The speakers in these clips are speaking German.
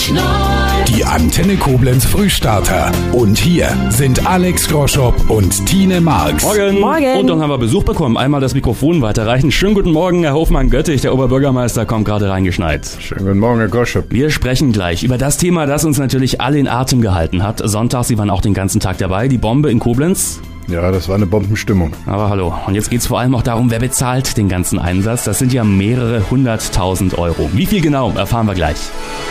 94,0. Die Antenne Koblenz Frühstarter. Und hier sind Alex Groschop und Tine Marx. Morgen. Und dann haben wir Besuch bekommen. Einmal das Mikrofon weiterreichen. Schönen guten Morgen, Herr Hofmann-Göttich, der Oberbürgermeister, kommt gerade reingeschneit. Schönen guten Morgen, Herr Groschop. Wir sprechen gleich über das Thema, das uns natürlich alle in Atem gehalten hat. Sonntag, Sie waren auch den ganzen Tag dabei. Die Bombe in Koblenz. Ja, das war eine Bombenstimmung. Aber hallo. Und jetzt geht's vor allem auch darum, wer bezahlt den ganzen Einsatz. Das sind ja mehrere 100.000 Euro. Wie viel genau, erfahren wir gleich.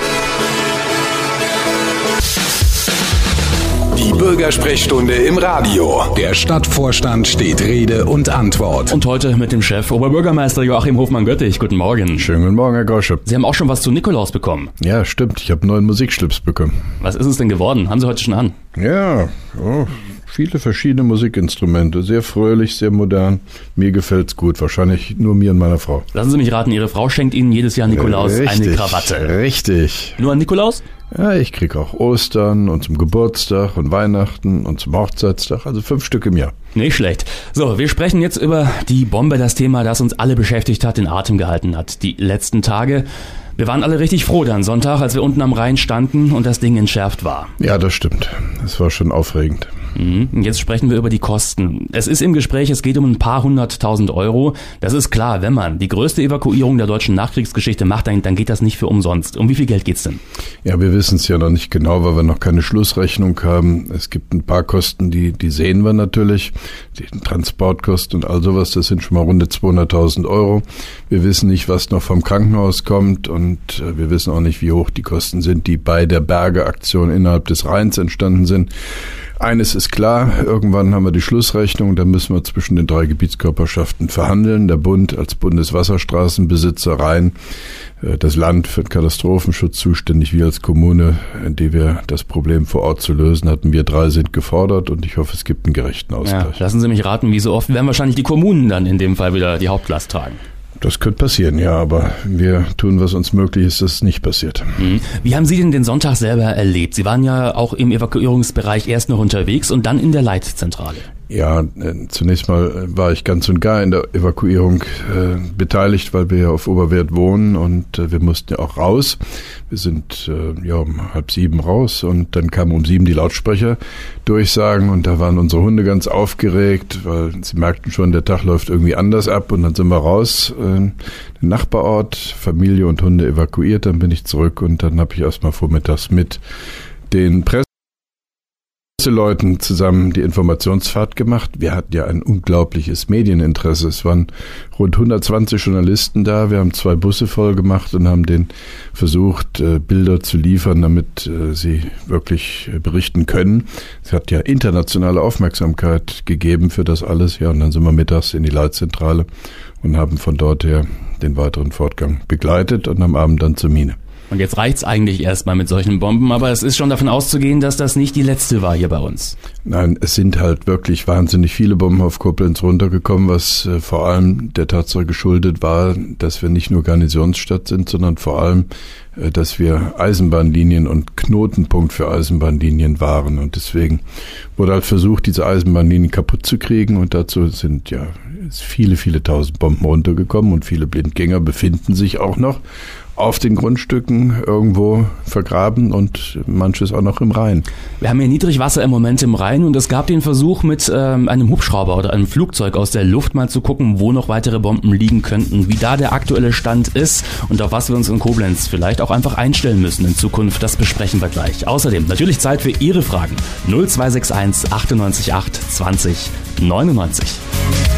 Die Bürgersprechstunde im Radio. Der Stadtvorstand steht Rede und Antwort. Und heute mit dem Chef Oberbürgermeister Joachim Hofmann-Göttich. Guten Morgen. Schönen guten Morgen, Herr Groschop. Sie haben auch schon was zu Nikolaus bekommen. Ja, stimmt. Ich habe einen neuen Musikschlips bekommen. Was ist es denn geworden? Haben Sie heute schon an? Ja, viele verschiedene Musikinstrumente. Sehr fröhlich, sehr modern. Mir gefällt's gut. Wahrscheinlich nur mir und meiner Frau. Lassen Sie mich raten, Ihre Frau schenkt Ihnen jedes Jahr Nikolaus eine Krawatte. Richtig. Nur an Nikolaus? Ja, ich krieg auch Ostern und zum Geburtstag und Weihnachten und zum Hochzeitstag, also 5 Stück im Jahr. Nicht schlecht. So, wir sprechen jetzt über die Bombe, das Thema, das uns alle beschäftigt hat, den Atem gehalten hat. Die letzten Tage. Wir waren alle richtig froh dann Sonntag, als wir unten am Rhein standen und das Ding entschärft war. Ja, das stimmt. Das war schon aufregend. Und jetzt sprechen wir über die Kosten. Es ist im Gespräch, es geht um ein paar 100.000 Euro. Das ist klar, wenn man die größte Evakuierung der deutschen Nachkriegsgeschichte macht, dann geht das nicht für umsonst. Um wie viel Geld geht's denn? Ja, wir wissen es ja noch nicht genau, weil wir noch keine Schlussrechnung haben. Es gibt ein paar Kosten, die sehen wir natürlich. Die Transportkosten und all sowas, das sind schon mal rund 200.000 Euro. Wir wissen nicht, was noch vom Krankenhaus kommt und wir wissen auch nicht, wie hoch die Kosten sind, die bei der Bergeaktion innerhalb des Rheins entstanden sind. Eines ist klar, irgendwann haben wir die Schlussrechnung, da müssen wir zwischen den 3 Gebietskörperschaften verhandeln. Der Bund als Bundeswasserstraßenbesitzer Rhein, das Land für den Katastrophenschutz zuständig, wir als Kommune, die wir das Problem vor Ort zu lösen hatten. Wir 3 sind gefordert und ich hoffe, es gibt einen gerechten Ausgleich. Ja, lassen Sie mich raten, wie so oft werden wahrscheinlich die Kommunen dann in dem Fall wieder die Hauptlast tragen. Das könnte passieren, ja, aber wir tun, was uns möglich ist, dass es nicht passiert. Wie haben Sie denn den Sonntag selber erlebt? Sie waren ja auch im Evakuierungsbereich erst noch unterwegs und dann in der Leitzentrale. Ja, zunächst mal war ich ganz und gar in der Evakuierung beteiligt, weil wir ja auf Oberwerth wohnen und wir mussten ja auch raus. Wir sind um 6:30 raus und dann kamen um 7 die Lautsprecherdurchsagen und da waren unsere Hunde ganz aufgeregt, weil sie merkten schon, der Tag läuft irgendwie anders ab und dann sind wir raus, den Nachbarort, Familie und Hunde evakuiert, dann bin ich zurück und dann habe ich erstmal vormittags mit den Leuten zusammen die Informationsfahrt gemacht. Wir hatten ja ein unglaubliches Medieninteresse. Es waren rund 120 Journalisten da. Wir haben 2 Busse voll gemacht und haben denen versucht, Bilder zu liefern, damit sie wirklich berichten können. Es hat ja internationale Aufmerksamkeit gegeben für das alles. Ja, und dann sind wir mittags in die Leitzentrale und haben von dort her den weiteren Fortgang begleitet und am Abend dann zur Mine. Und jetzt reicht's eigentlich erstmal mit solchen Bomben, aber es ist schon davon auszugehen, dass das nicht die letzte war hier bei uns. Nein, es sind halt wirklich wahnsinnig viele Bomben auf Koblenz runtergekommen, was vor allem der Tatsache geschuldet war, dass wir nicht nur Garnisonsstadt sind, sondern vor allem, dass wir Eisenbahnlinien und Knotenpunkt für Eisenbahnlinien waren. Und deswegen wurde halt versucht, diese Eisenbahnlinien kaputt zu kriegen und dazu sind ja viele, viele tausend Bomben runtergekommen und viele Blindgänger befinden sich auch noch auf den Grundstücken irgendwo vergraben und manches auch noch im Rhein. Wir haben hier Niedrigwasser im Moment im Rhein und es gab den Versuch mit einem Hubschrauber oder einem Flugzeug aus der Luft mal zu gucken, wo noch weitere Bomben liegen könnten, wie da der aktuelle Stand ist und auf was wir uns in Koblenz vielleicht auch einfach einstellen müssen in Zukunft. Das besprechen wir gleich. Außerdem natürlich Zeit für Ihre Fragen. 0261 98 8 20 99.